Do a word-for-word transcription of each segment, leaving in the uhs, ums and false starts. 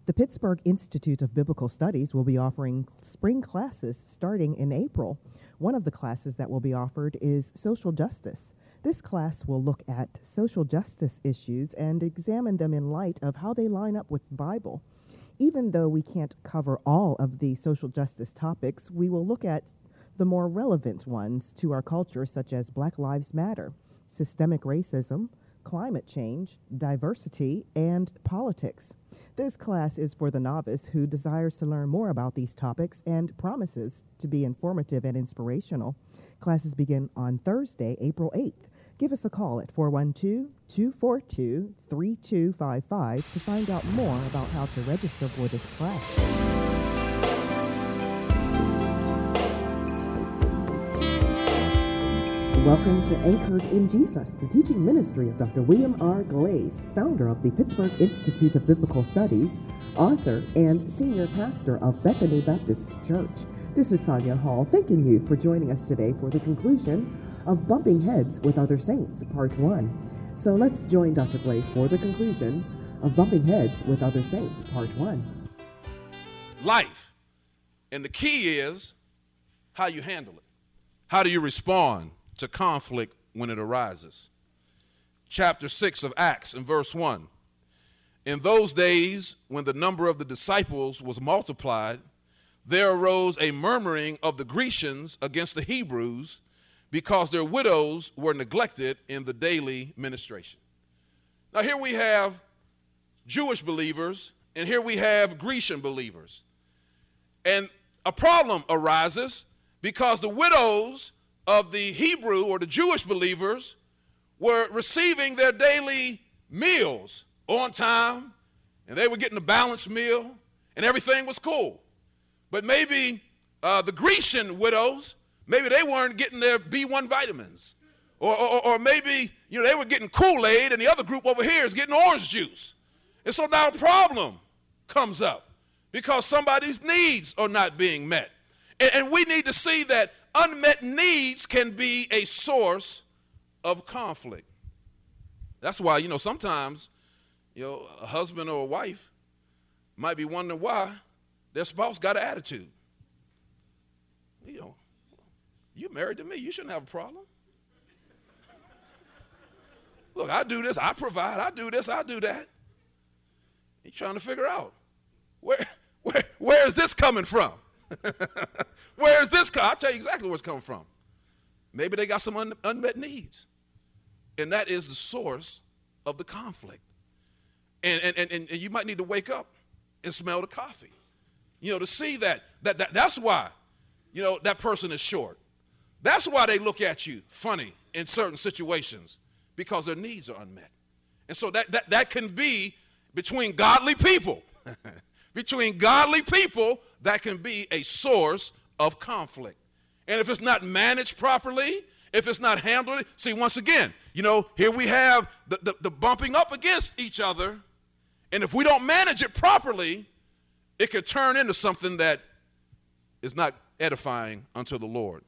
The Pittsburgh Institute of Biblical Studies will be offering spring classes starting in April. One of the classes that will be offered is Social Justice. This class will look at social justice issues and examine them in light of how they line up with the Bible. Even though we can't cover all of the social justice topics, we will look at the more relevant ones to our culture, such as Black Lives Matter, systemic racism, climate change, diversity, and politics. This class is for the novice who desires to learn more about these topics and promises to be informative and inspirational. Classes begin on Thursday, April eighth. Give us a call at four one two, two four two, three two five five to find out more about how to register for this class. Welcome to Anchored in Jesus, the teaching ministry of Doctor William R. Glaze, founder of the Pittsburgh Institute of Biblical Studies, author, and senior pastor of Bethany Baptist Church. This is Sonia Hall, thanking you for joining us today for the conclusion of Bumping Heads with Other Saints, Part one. So let's join Doctor Glaze for the conclusion of Bumping Heads with Other Saints, Part one. Life. And the key is how you handle it. How do you respond to conflict when it arises? Chapter six of Acts and verse one. In those days, when the number of the disciples was multiplied, there arose a murmuring of the Grecians against the Hebrews, because their widows were neglected in the daily ministration. Now here we have Jewish believers, and here we have Grecian believers. And a problem arises because the widows of the Hebrew or the Jewish believers were receiving their daily meals on time, and they were getting a balanced meal, and everything was cool. But maybe uh, the Grecian widows, maybe they weren't getting their B one vitamins, or, or, or maybe you know they were getting Kool-Aid, and the other group over here is getting orange juice. And so now a problem comes up because somebody's needs are not being met. And, and we need to see that unmet needs can be a source of conflict. That's why, you know, sometimes, you know, a husband or a wife might be wondering why their spouse got an attitude. You know, you're married to me. You shouldn't have a problem. Look, I do this. I provide. I do this. I do that. You're trying to figure out where, where, where is this coming from? Where is this coming? I'll tell you exactly where it's coming from. Maybe they got some un- unmet needs. And that is the source of the conflict. And, and, and, and you might need to wake up and smell the coffee. You know, to see that, that, that that's why, you know, that person is short. That's why they look at you funny in certain situations, because their needs are unmet. And so that, that, that can be between godly people. Between godly people, that can be a source of conflict. And if it's not managed properly, if it's not handled, see, once again, you know, here we have the, the, the bumping up against each other. And if we don't manage it properly, it could turn into something that is not edifying unto the Lord.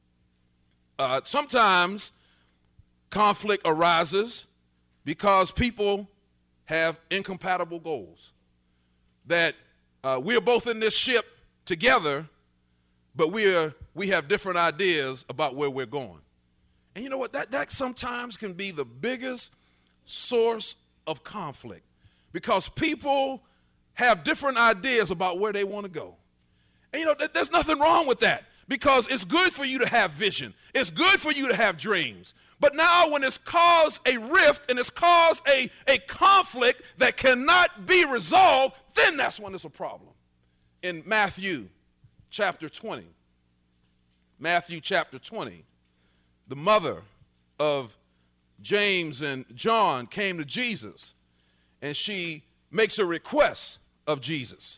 Uh, sometimes conflict arises because people have incompatible goals. That uh, we are both in this ship together, but we are we have different ideas about where we're going. And you know what? That, that sometimes can be the biggest source of conflict, because people have different ideas about where they want to go. And you know, th- there's nothing wrong with that, because it's good for you to have vision. It's good for you to have dreams. But now when it's caused a rift and it's caused a, a conflict that cannot be resolved, then that's when it's a problem. In Matthew chapter twenty, Matthew chapter twenty, the mother of James and John came to Jesus, and she makes a request of Jesus.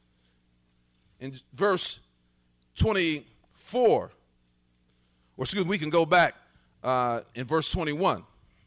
In verse twenty-four, or excuse me, we can go back uh, in verse twenty-one.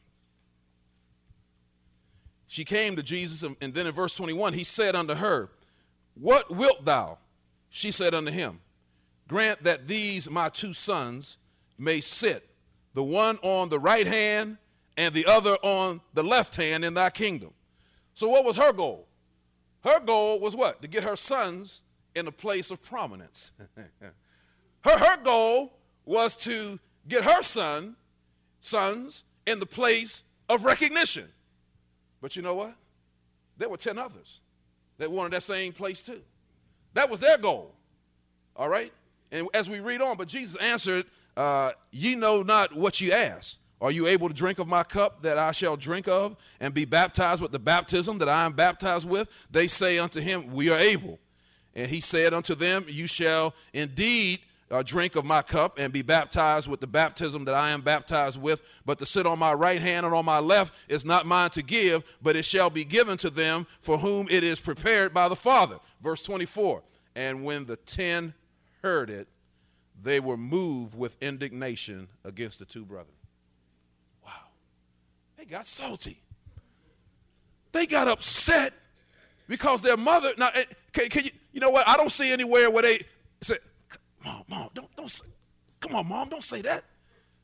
She came to Jesus, and, and then in verse twenty-one, he said unto her, What wilt thou? She said unto him, Grant that these my two sons may sit, the one on the right hand and the other on the left hand in thy kingdom. So what was her goal? Her goal was what? To get her sons in a place of prominence. her, her goal was to get her son, sons in the place of recognition. But you know what? There were ten others that wanted that same place too. That was their goal. All right? And as we read on, but Jesus answered, uh, ye know not what ye ask. Are you able to drink of my cup that I shall drink of, and be baptized with the baptism that I am baptized with? They say unto him, we are able. And he said unto them, you shall indeed uh, drink of my cup and be baptized with the baptism that I am baptized with. But to sit on my right hand and on my left is not mine to give, but it shall be given to them for whom it is prepared by the Father. Verse twenty-four, and when the ten heard it, they were moved with indignation against the two brothers. They got salty. They got upset because their mother. Now, can, can you? You know what? I don't see anywhere where they say, "Mom, mom, don't, don't say, come on, mom, don't say that."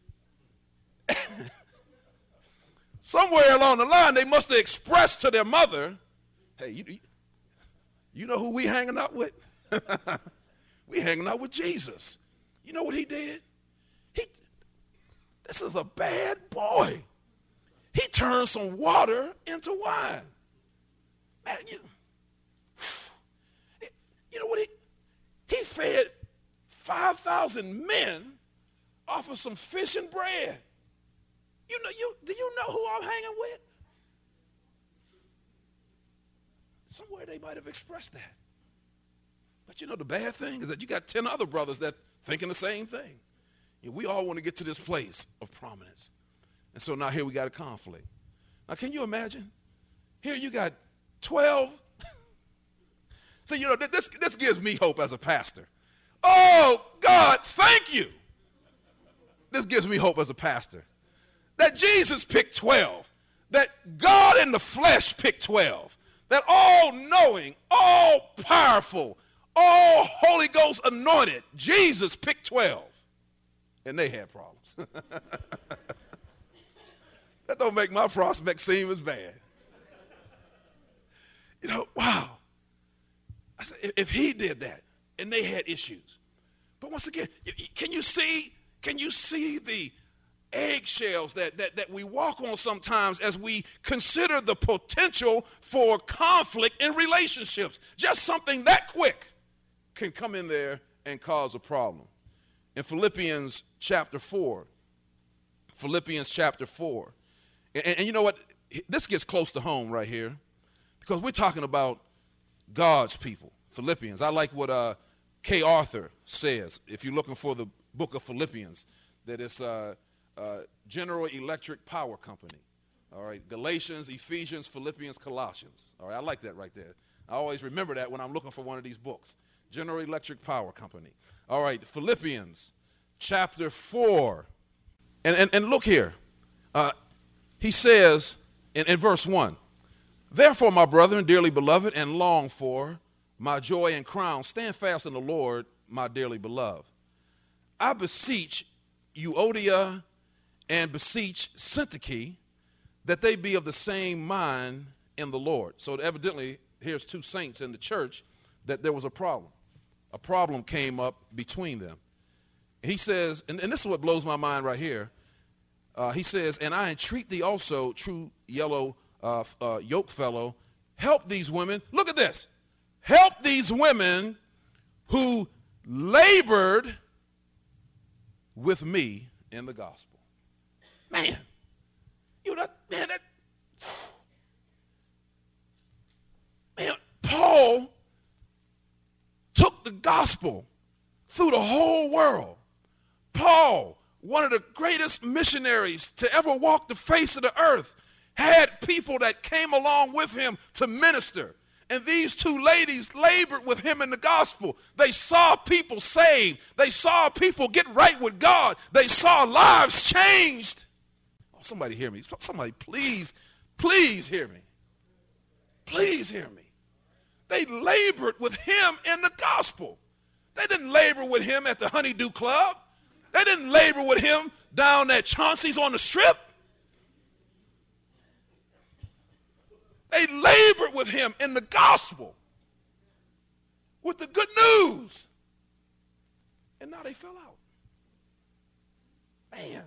Somewhere along the line, they must have expressed to their mother, "Hey, you, you know who we hanging out with? We hanging out with Jesus. You know what he did? He, this is a bad boy. He turned some water into wine." Man, you, you know what? He, he fed five thousand men off of some fish and bread. You know, you, do you know who I'm hanging with? Somewhere they might have expressed that. But you know, the bad thing is that you got ten other brothers that thinking the same thing. You know, we all want to get to this place of prominence. And so now here we got a conflict. Now, can you imagine? Here you got twelve. So, you know, this, this gives me hope as a pastor. Oh, God, thank you. This gives me hope as a pastor. That Jesus picked twelve. That God in the flesh picked twelve. That all-knowing, all-powerful, all Holy Ghost anointed Jesus picked twelve. And they had problems. That don't make my prospect seem as bad. You know, wow. I said, if he did that, and they had issues. But once again, can you see, can you see the eggshells that, that, that we walk on sometimes as we consider the potential for conflict in relationships? Just something that quick can come in there and cause a problem. In Philippians chapter four, Philippians chapter four, And, and you know what? This gets close to home right here because we're talking about God's people, Philippians. I like what uh, Kay Arthur says. If you're looking for the book of Philippians, that it's uh, uh, General Electric Power Company. All right, Galatians, Ephesians, Philippians, Colossians. All right, I like that right there. I always remember that when I'm looking for one of these books. General Electric Power Company. All right, Philippians chapter four. And, and, and look here. Uh, He says in, in verse one, therefore, my brethren, dearly beloved, and long for, my joy and crown, stand fast in the Lord, my dearly beloved. I beseech Euodia and beseech Syntyche that they be of the same mind in the Lord. So evidently, here's two saints in the church that there was a problem. A problem came up between them. He says, and, and this is what blows my mind right here. Uh, he says, and I entreat thee also, true yellow uh, uh, yoke fellow, help these women. Look at this. Help these women who labored with me in the gospel. Man, you know, man, that, man, Paul took the gospel through the whole world. Paul, one of the greatest missionaries to ever walk the face of the earth, had people that came along with him to minister. And these two ladies labored with him in the gospel. They saw people saved. They saw people get right with God. They saw lives changed. Oh, somebody hear me. Somebody please, please hear me. Please hear me. They labored with him in the gospel. They didn't labor with him at the Honeydew Club. They didn't labor with him down at Chauncey's on the Strip. They labored with him in the gospel, with the good news. And now they fell out. Man,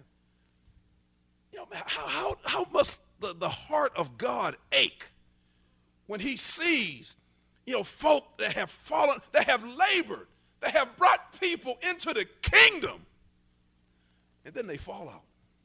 you know, how, how, how must the, the heart of God ache when he sees, you know, folk that have fallen, that have labored, that have brought people into the kingdom, and then they fall out.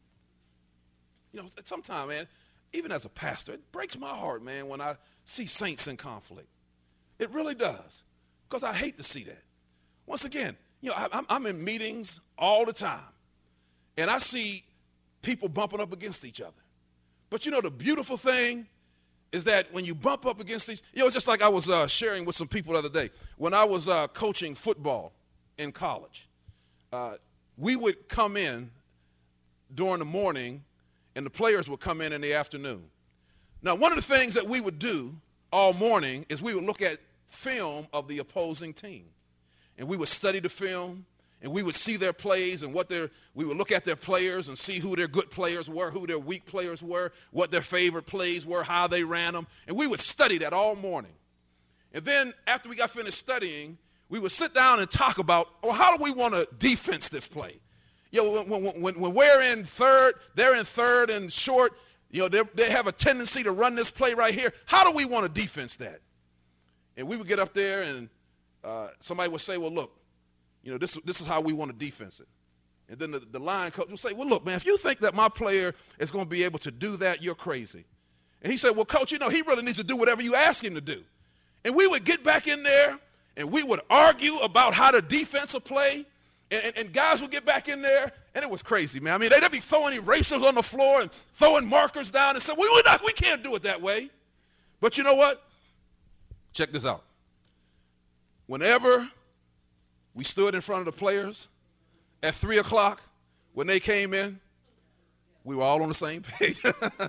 You know, sometimes, man, even as a pastor, it breaks my heart, man, when I see saints in conflict. It really does, because I hate to see that. Once again, you know, I, I'm in meetings all the time, and I see people bumping up against each other. But you know, the beautiful thing is that when you bump up against these, you know, it's just like I was uh, sharing with some people the other day. When I was uh, coaching football in college, uh, we would come in during the morning, and the players would come in in the afternoon. Now, one of the things that we would do all morning is we would look at film of the opposing team. And we would study the film, and we would see their plays and what their, we would look at their players and see who their good players were, who their weak players were, what their favorite plays were, how they ran them. And we would study that all morning. And then after we got finished studying, we would sit down and talk about, well, how do we want to defense this play? You know, when, when, when, when we're in third, they're in third and short, you know, they have a tendency to run this play right here. How do we want to defense that? And we would get up there and uh, somebody would say, well, look, you know, this, this is how we want to defense it. And then the, the line coach would say, well, look, man, if you think that my player is going to be able to do that, you're crazy. And he said, well, coach, you know, he really needs to do whatever you ask him to do. And we would get back in there, and we would argue about how to defense a play, and, and, and guys would get back in there, and it was crazy, man. I mean, they'd be throwing erasers on the floor and throwing markers down and saying, we, we're not, we can't do it that way. But you know what? Check this out. Whenever we stood in front of the players at three o'clock when they came in, we were all on the same page.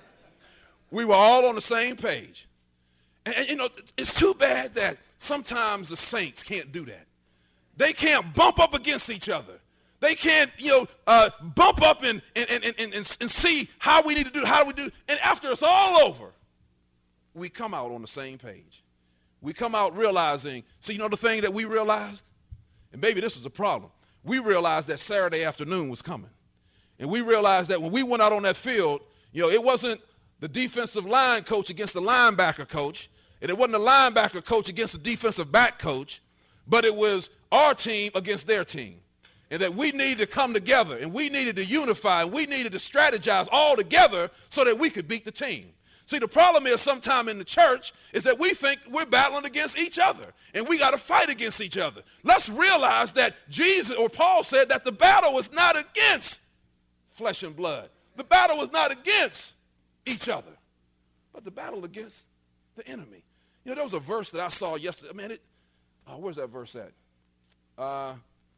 We were all on the same page. And, and, you know, it's too bad that sometimes the saints can't do that. They can't bump up against each other. They can't, you know, uh, bump up and, and, and, and, and, and see how we need to do it, how do we do it. And after it's all over, we come out on the same page. We come out realizing, so you know the thing that we realized? And maybe this is a problem. We realized that Saturday afternoon was coming. And we realized that when we went out on that field, you know, it wasn't the defensive line coach against the linebacker coach, and it wasn't the linebacker coach against the defensive back coach, but it was our team against their team. And that we needed to come together, and we needed to unify, and we needed to strategize all together so that we could beat the team. See, the problem is sometime in the church is that we think we're battling against each other, and we got to fight against each other. Let's realize that Jesus, or Paul said that the battle is not against flesh and blood. The battle is not against each other, but the battle against the enemy. You know, there was a verse that I saw yesterday. Man, it, oh, where's that verse at? Uh,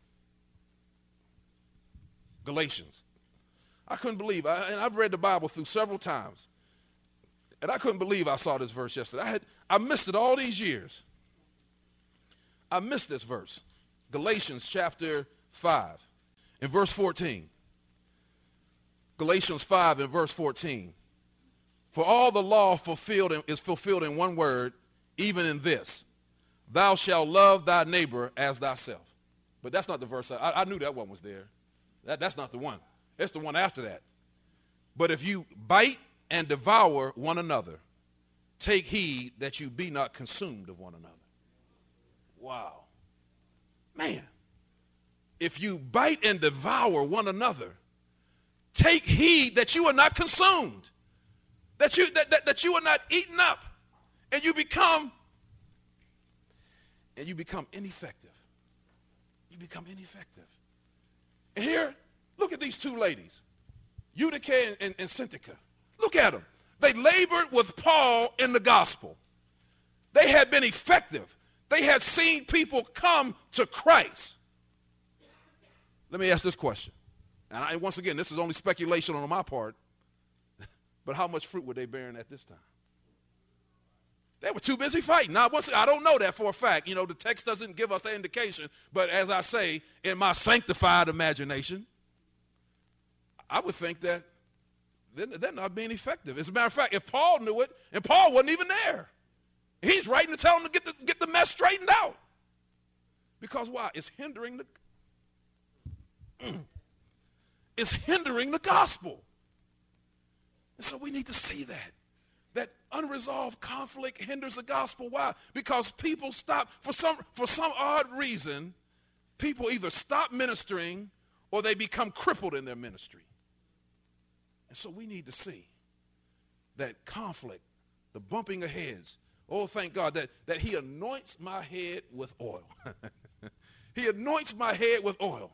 Galatians. I couldn't believe, I, and I've read the Bible through several times. And I couldn't believe I saw this verse yesterday. I had I missed it all these years. I missed this verse. Galatians chapter five and verse fourteen. Galatians five and verse fourteen. For all the law fulfilled in, is fulfilled in one word, even in this. Thou shalt love thy neighbor as thyself. But that's not the verse. I, I knew that one was there. That, that's not the one. It's the one after that. But if you bite and devour one another, take heed that you be not consumed of one another. Wow. Man, if you bite and devour one another, take heed that you are not consumed, that you, that, that, that you are not eaten up, and you become, and you become ineffective. You become ineffective. And here, look at these two ladies, Eutyche and, and, and Syntyche. Look at them. They labored with Paul in the gospel. They had been effective. They had seen people come to Christ. Let me ask this question. And I, once again, this is only speculation on my part, but how much fruit were they bearing at this time? They were too busy fighting. Now, once I don't know that for a fact. You know, the text doesn't give us that indication, but as I say, in my sanctified imagination, I would think that they're, they're not being effective. As a matter of fact, if Paul knew it, and Paul wasn't even there, he's writing to tell them to get the, get the mess straightened out. Because why? It's hindering the, it's hindering the gospel. And so we need to see that. That unresolved conflict hinders the gospel. Why? Because people stop, for some, for some odd reason, people either stop ministering or they become crippled in their ministry. And so we need to see that conflict, the bumping of heads. Oh, thank God that, that he anoints my head with oil. He anoints my head with oil.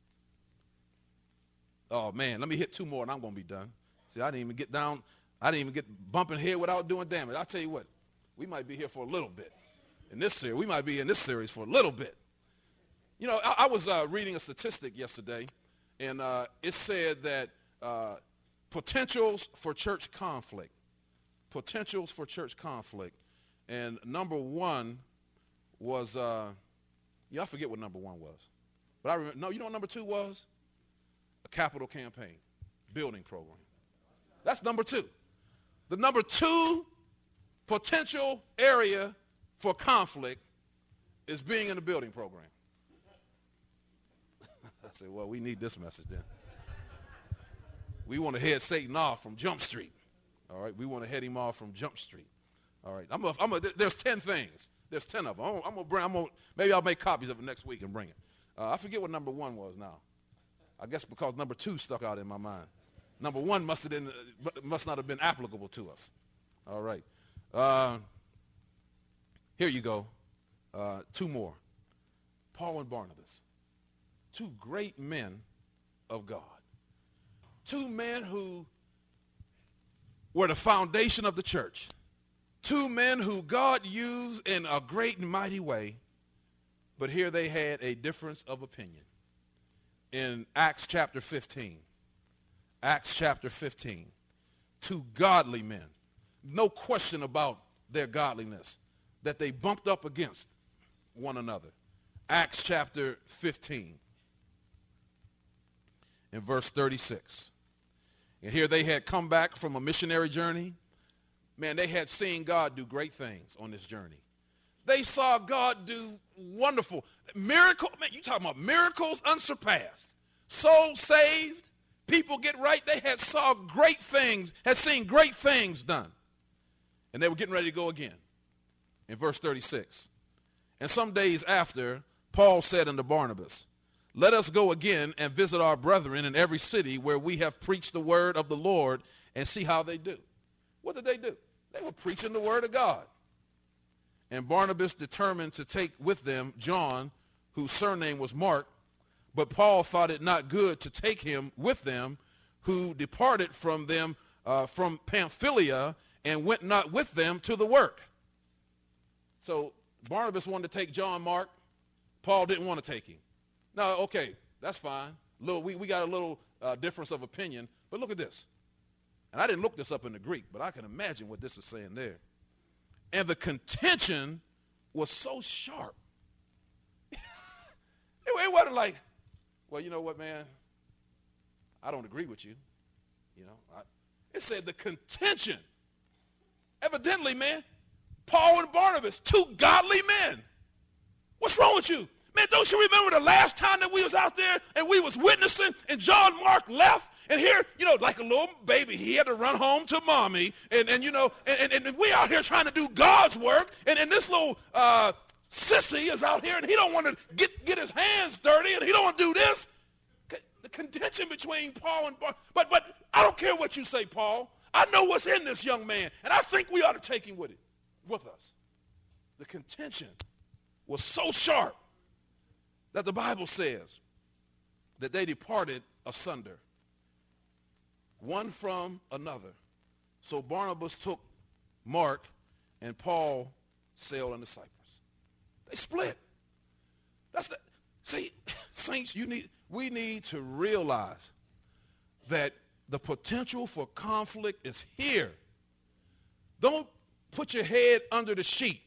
Oh, man, let me hit two more and I'm going to be done. See, I didn't even get down. I didn't even get bumping head without doing damage. I'll tell you what, we might be here for a little bit. In this series, we might be in this series for a little bit. You know, I, I was uh, reading a statistic yesterday, and uh, it said that uh, potentials for church conflict, potentials for church conflict, and number one was, uh, yeah, I forget what number one was. But I remember, no, you know what number two was? A capital campaign, building program. That's number two. The number two potential area for conflict is being in the building program. I said, well, we need this message then. We want to head Satan off from Jump Street. All right, we want to head him off from Jump Street. All right, I'm a, I'm a, there's ten things. There's ten of them. I'm, I'm gonna bring. I'm gonna, maybe I'll make copies of it next week and bring it. Uh, I forget what number one was now. I guess because number two stuck out in my mind. Number one must have been, must not have been applicable to us. All right, uh, here you go. Uh, two more. Paul and Barnabas, two great men of God. Two men who were the foundation of the church. Two men who God used in a great and mighty way, but here they had a difference of opinion. In Acts chapter fifteen, Acts chapter fifteen, two godly men, no question about their godliness, that they bumped up against one another. Acts chapter fifteen, in verse thirty-six. And here they had come back from a missionary journey. Man, they had seen God do great things on this journey. They saw God do wonderful miracles. Man, you talking about miracles unsurpassed. Souls saved, people get right. They had saw great things, had seen great things done. And they were getting ready to go again. In verse thirty-six. And some days after, Paul said unto Barnabas, let us go again and visit our brethren in every city where we have preached the word of the Lord and see how they do. What did they do? They were preaching the word of God. And Barnabas determined to take with them John, whose surname was Mark, but Paul thought it not good to take him with them, who departed from them uh, from Pamphylia and went not with them to the work. So Barnabas wanted to take John Mark. Paul didn't want to take him. Now, okay, that's fine. Little, we, we got a little uh, difference of opinion, but look at this. And I didn't look this up in the Greek, but I can imagine what this is saying there. And the contention was so sharp. it, it wasn't like, well, you know what, man? I don't agree with you. You know, I, it said the contention. Evidently, man, Paul and Barnabas, two godly men. What's wrong with you? Man, don't you remember the last time that we was out there and we was witnessing and John Mark left? And here, you know, like a little baby, he had to run home to mommy. And, and you know, and, and, and we out here trying to do God's work. And, and this little uh, sissy is out here and he don't want to get, get his hands dirty and he don't want to do this. The contention between Paul and Barnabas. But, but I don't care what you say, Paul. I know what's in this young man. And I think we ought to take him with it, with us. The contention was so sharp that the Bible says that they departed asunder, one from another. So Barnabas took Mark and Paul sailed into Cyprus. They split. That's the, see, saints, you need, we need to realize that the potential for conflict is here. Don't put your head under the sheet.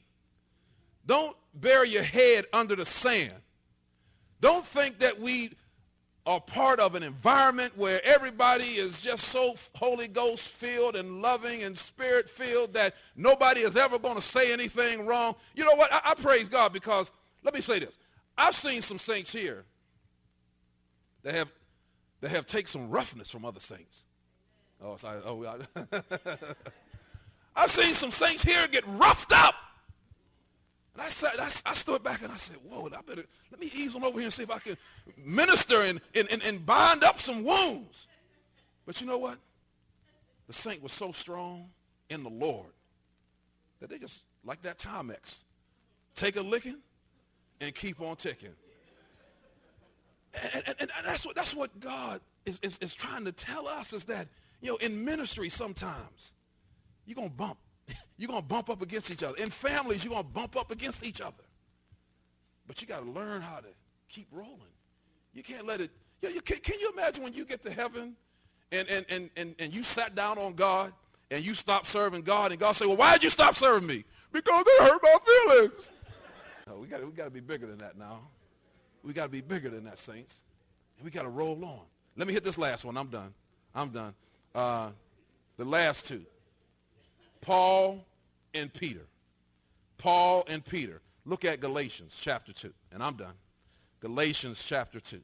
Don't bury your head under the sand. Don't think that we are part of an environment where everybody is just so Holy Ghost filled and loving and spirit filled that nobody is ever going to say anything wrong. You know what? I, I praise God because, let me say this. I've seen some saints here that have, that have taken some roughness from other saints. Oh, sorry. Oh, I, I've seen some saints here get roughed up. And I, said, I, I stood back and I said, whoa, I better, let me ease on over here and see if I can minister and, and, and, and bind up some wounds. But you know what? The saint was so strong in the Lord that they just, like that Timex, take a licking and keep on ticking. And, and, and that's what, that's what God is, is, is trying to tell us is that, you know, in ministry sometimes, you're going to bump. You're going to bump up against each other. In families, you're going to bump up against each other. But you got to learn how to keep rolling. You can't let it, you know, you can, can you imagine when you get to heaven and, and, and, and, and you sat down on God and you stopped serving God and God said, well, why did you stop serving me? Because they hurt my feelings. No, we got we got to be bigger than that now. We got to be bigger than that, saints. And we got to roll on. Let me hit this last one. I'm done. I'm done. Uh, the last two. Paul and Peter. Paul and Peter. Look at Galatians chapter two. And I'm done. Galatians chapter two.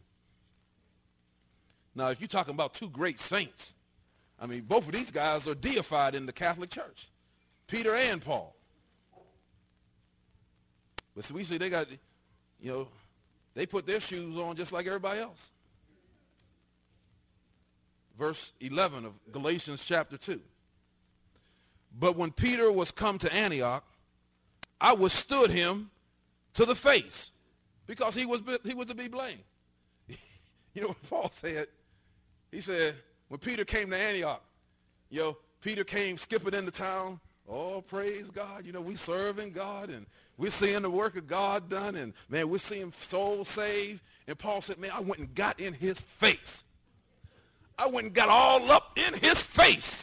Now, if you're talking about two great saints, I mean, both of these guys are deified in the Catholic Church. Peter and Paul. But so we see they got, you know, they put their shoes on just like everybody else. Verse eleven of Galatians chapter two. But when Peter was come to Antioch, I withstood him to the face because he was, he was to be blamed. You know what Paul said? He said, when Peter came to Antioch, you know, Peter came skipping into town. Oh, praise God. You know, we serving God and we're seeing the work of God done and, man, we're seeing souls saved. And Paul said, man, I went and got in his face. I went and got all up in his face.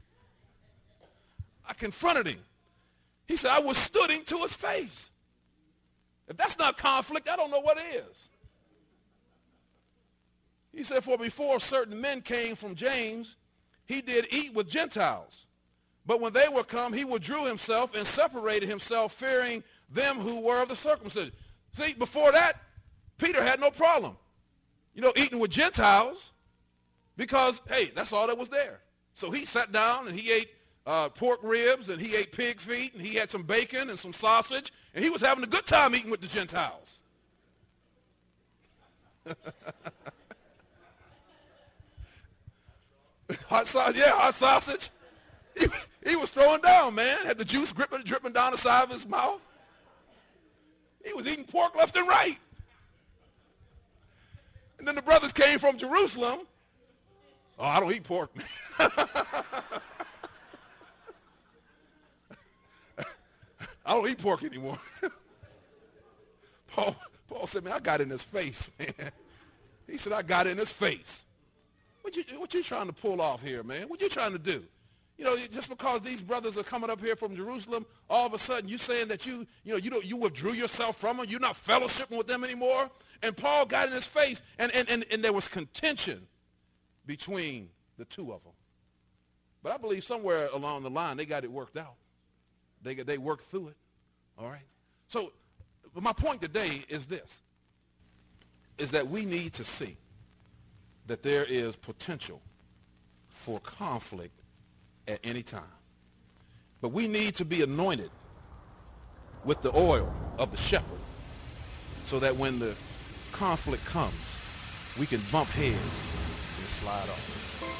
I confronted him. He said, I withstood him to his face. If that's not conflict, I don't know what is. He said, for before certain men came from James, he did eat with Gentiles. But when they were come, he withdrew himself and separated himself, fearing them who were of the circumcision. See, before that, Peter had no problem, you know, eating with Gentiles because, hey, that's all that was there. So he sat down and he ate Uh, pork ribs, and he ate pig feet, and he had some bacon and some sausage, and he was having a good time eating with the Gentiles. Hot sausage, yeah, hot sausage. He, he was throwing down, man. Had the juice dripping, dripping down the side of his mouth. He was eating pork left and right. And then the brothers came from Jerusalem. Oh, I don't eat pork, man. I don't eat pork anymore. Paul, Paul said, man, I got in his face, man. He said, I got in his face. What you, what you trying to pull off here, man? What you trying to do? You know, just because these brothers are coming up here from Jerusalem, all of a sudden you saying that you, you know, you don't, you withdrew yourself from them. You're not fellowshipping with them anymore. And Paul got in his face, and, and, and, and there was contention between the two of them. But I believe somewhere along the line they got it worked out. They, they worked through it, all right? So my point today is this, is that we need to see that there is potential for conflict at any time. But we need to be anointed with the oil of the shepherd so that when the conflict comes, we can bump heads and slide off.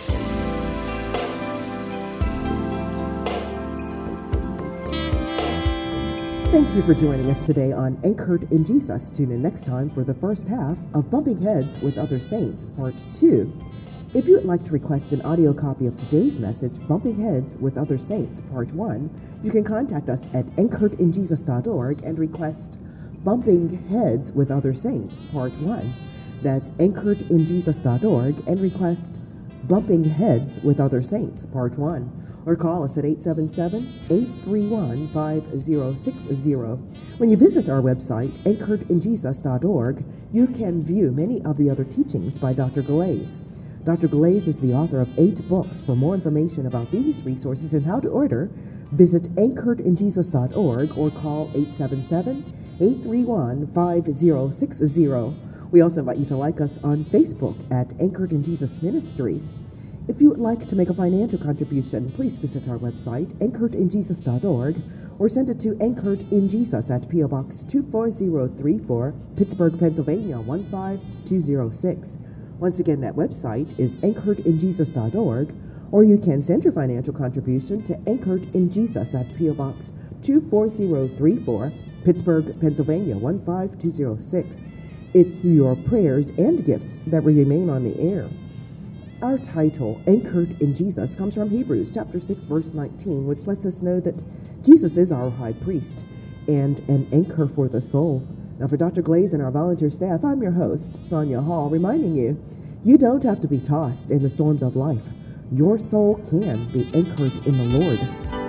Thank you for joining us today on Anchored in Jesus. Tune in next time for the first half of Bumping Heads with Other Saints, Part two. If you would like to request an audio copy of today's message, Bumping Heads with Other Saints, Part one, you can contact us at anchored in jesus dot org and request Bumping Heads with Other Saints, Part one. That's anchored in jesus dot org and request Bumping Heads with Other Saints, Part one. or call us at eight seven seven, eight three one, five zero six zero. When you visit our website, anchored in jesus dot org, you can view many of the other teachings by Doctor Galais. Doctor Galais is the author of eight books. For more information about these resources and how to order, visit anchored in jesus dot org or call eight seven seven, eight three one, five zero six zero. We also invite you to like us on Facebook at Anchored in Jesus Ministries. If you would like to make a financial contribution, please visit our website, anchored in jesus dot org, or send it to Anchored in Jesus at P O Box two four zero three four, Pittsburgh, Pennsylvania one five two zero six. Once again, that website is anchored in jesus dot org, or you can send your financial contribution to Anchored in Jesus at P O Box two four zero three four, Pittsburgh, Pennsylvania one five two zero six. It's through your prayers and gifts that we remain on the air. Our title, Anchored in Jesus, comes from Hebrews chapter six, verse nineteen, which lets us know that Jesus is our high priest and an anchor for the soul. Now, for Doctor Galais and our volunteer staff, I'm your host, Sonia Hall, reminding you, you don't have to be tossed in the storms of life. Your soul can be anchored in the Lord.